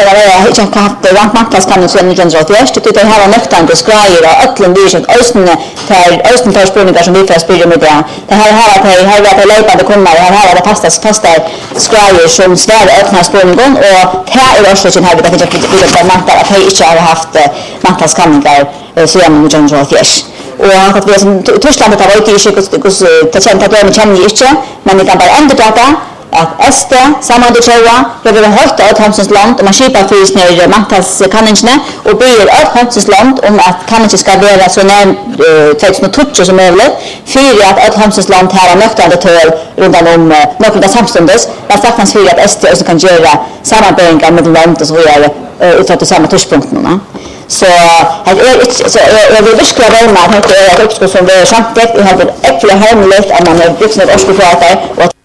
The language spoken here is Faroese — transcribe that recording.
jag inte haft vantmantalskanning sedan 1981, det har varit nöktande skriver och ötlen vision östen tar spårningar som vi får spela med det. Det här har varit löpande kunna, det här var fasta skriver som svär öppna spårningen och här är också här vi det mantal att jag inte har haft mantalskanningar sedan 1981. Och att vi som Tyskland har varit i sjukhus det känner inte, men vi kan bara ändra detta att SD, sammanhållande det vill ha ett Hansens land och man skipar för snö mantalskanningarna och ber ett Hansens land om att kanske ska vara så när 2012 som möjligt för att ett Hansens land här har nöktande tal runt om några samstundes men faktiskt för att SD också kan göra samarbete med land och så vidare utifrån de samma touchpunkterna. Så jag vill verkligen vara med att det är ett uppskott som det är samtidigt. Jag har ett äckligt hemligt att man har vuxna årskufater och